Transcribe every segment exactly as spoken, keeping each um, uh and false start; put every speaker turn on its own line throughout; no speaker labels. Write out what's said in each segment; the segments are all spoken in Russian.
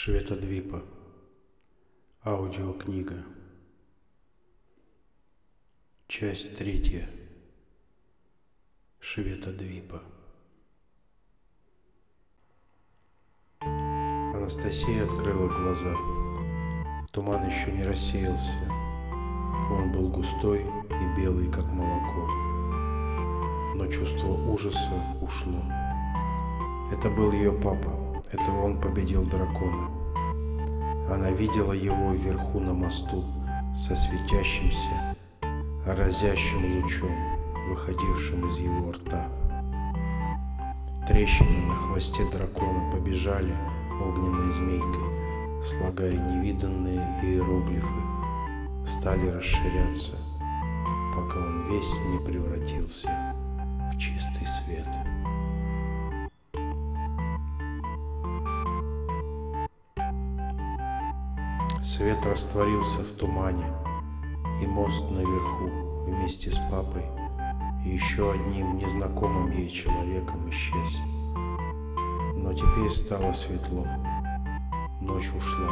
Шветадвипа. Аудиокнига. Часть третья. Шветадвипа. Анастасия открыла глаза. Туман еще не рассеялся. Он был густой и белый, как молоко. Но чувство ужаса ушло. Это был ее папа. Это он победил дракона. Она видела его вверху на мосту со светящимся, разящим лучом, выходившим из его рта. Трещины на хвосте дракона побежали огненной змейкой, слагая невиданные иероглифы, стали расширяться, пока он весь не превратился в чистый свет. Свет растворился в тумане, и мост наверху вместе с папой и еще одним незнакомым ей человеком исчез. Но теперь стало светло, ночь ушла.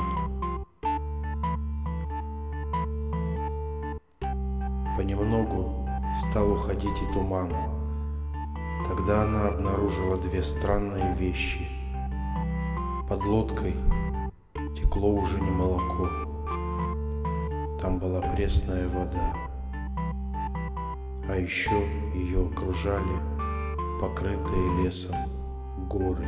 Понемногу стал уходить и туман. Тогда она обнаружила две странные вещи. Под лодкой текло уже не молоко, там была пресная вода, а еще ее окружали покрытые лесом горы.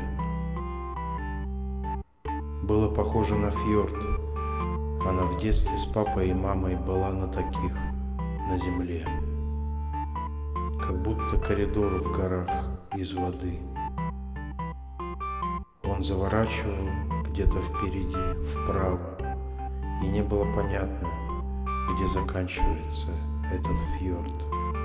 Было похоже на фьорд. Она в детстве с папой и мамой была на таких, на земле, как будто коридор в горах из воды. Он заворачивал где-то впереди, вправо, и не было понятно, где заканчивается этот фьорд.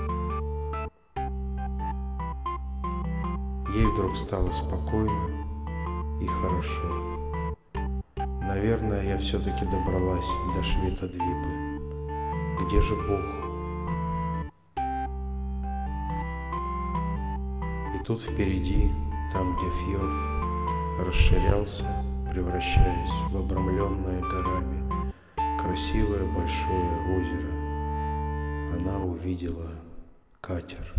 Ей вдруг стало спокойно и хорошо. Наверное, я все-таки добралась до Шветадвипы. Где же Бог? И тут впереди, там, где фьорд расширялся, превращаясь в обрамленное горами красивое большое озеро, она увидела катер.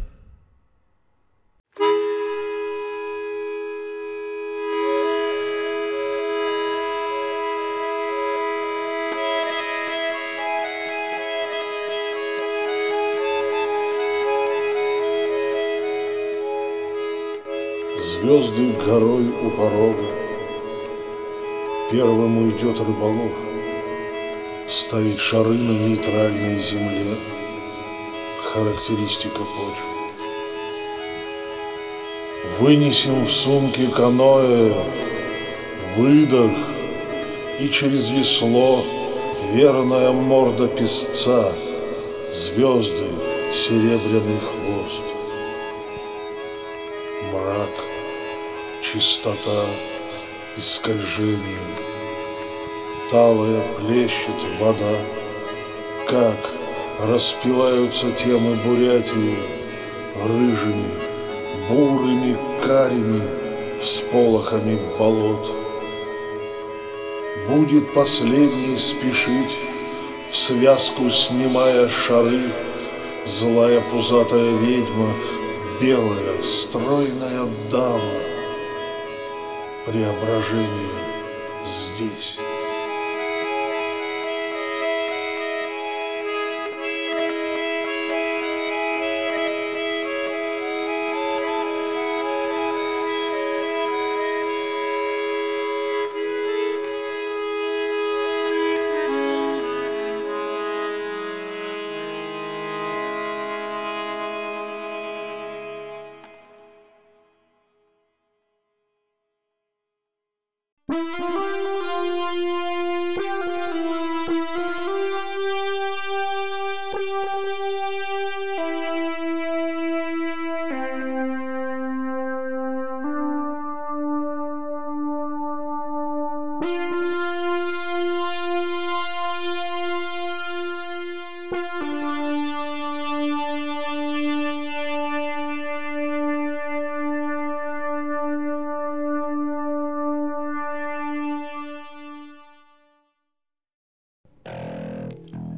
Звезды горой у порога, первым уйдет рыболов ставить шары на нейтральной земле. Характеристика почвы. Вынесем в сумке каноэ, выдох, и через весло верная морда песца, звезды, серебряный хвост. Мрак, чистота и скольжение. Талая плещет вода. Как распеваются темы Бурятии рыжими, бурыми, карими всполохами болот. Будет последний спешить, в связку снимая шары, злая пузатая ведьма, белая стройная дама. Преображение здесь.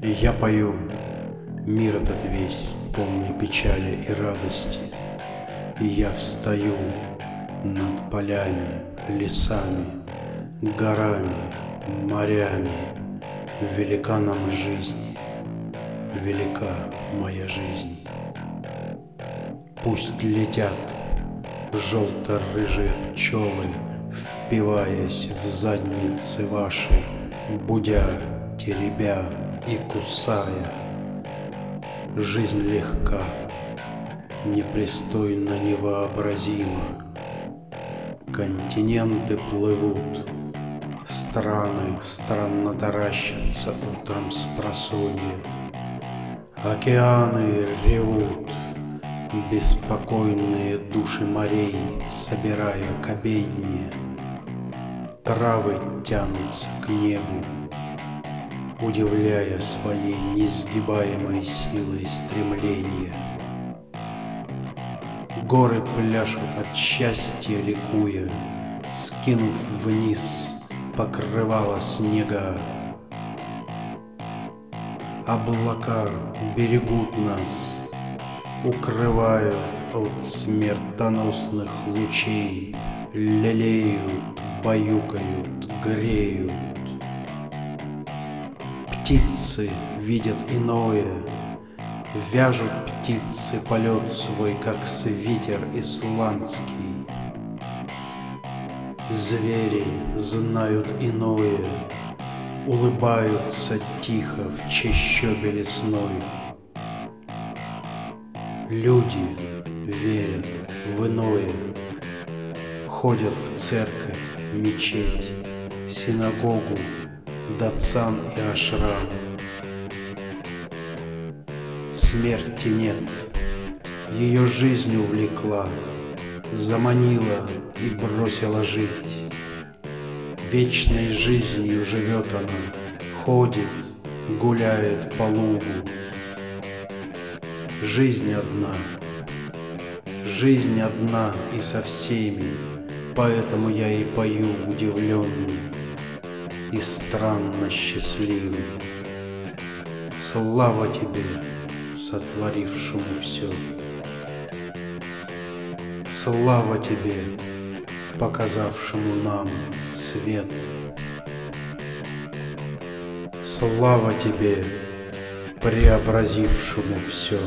И я пою мир этот весь, полный печали и радости. И я встаю над полями, лесами, горами, морями. Велика нам жизнь, велика моя жизнь. Пусть летят желто-рыжие пчелы, впиваясь в задницы ваши, будя, теребя и кусая. Жизнь легка, непристойно невообразима. Континенты плывут, страны странно таращатся утром спросонья. Океаны ревут, беспокойные души морей, собирая к обедне. Травы тянутся к небу, удивляя своей несгибаемой силой стремления. Горы пляшут от счастья ликуя, скинув вниз покрывало снега. Облака берегут нас, укрывают от смертоносных лучей, лелеют, баюкают, греют. Птицы видят иное, вяжут птицы полет свой, как свитер исландский. Звери знают иное, улыбаются тихо в чащобе лесной. Люди верят в иное, ходят в церковь, мечеть, синагогу, датсан и ашрам. Смерти нет, ее жизнь увлекла, заманила и бросила жить. Вечной жизнью живет она, ходит, гуляет по лугу. Жизнь одна, жизнь одна и со всеми, поэтому я и пою удивленный и странно счастливый. Слава тебе, сотворившему все. Слава тебе, показавшему нам свет. Слава тебе, преобразившему все.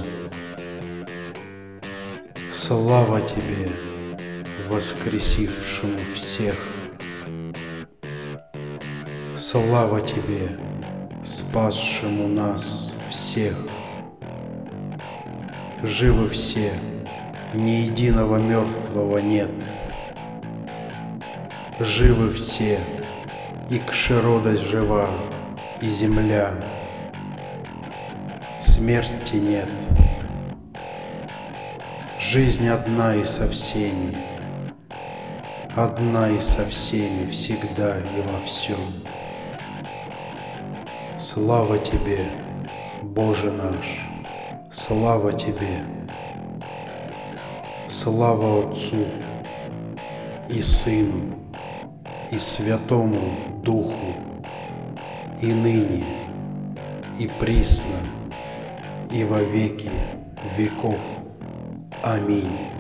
Слава тебе, воскресившему всех. Слава тебе, спасшему нас всех. Живы все, ни единого мертвого нет. Живы все, и кшеродость жива, и земля. Смерти нет. Жизнь одна и со всеми, одна и со всеми, всегда и во всем. Слава тебе, Боже наш, слава тебе. Слава Отцу и Сыну и Святому Духу, и ныне, и присно, и во веки веков. Аминь.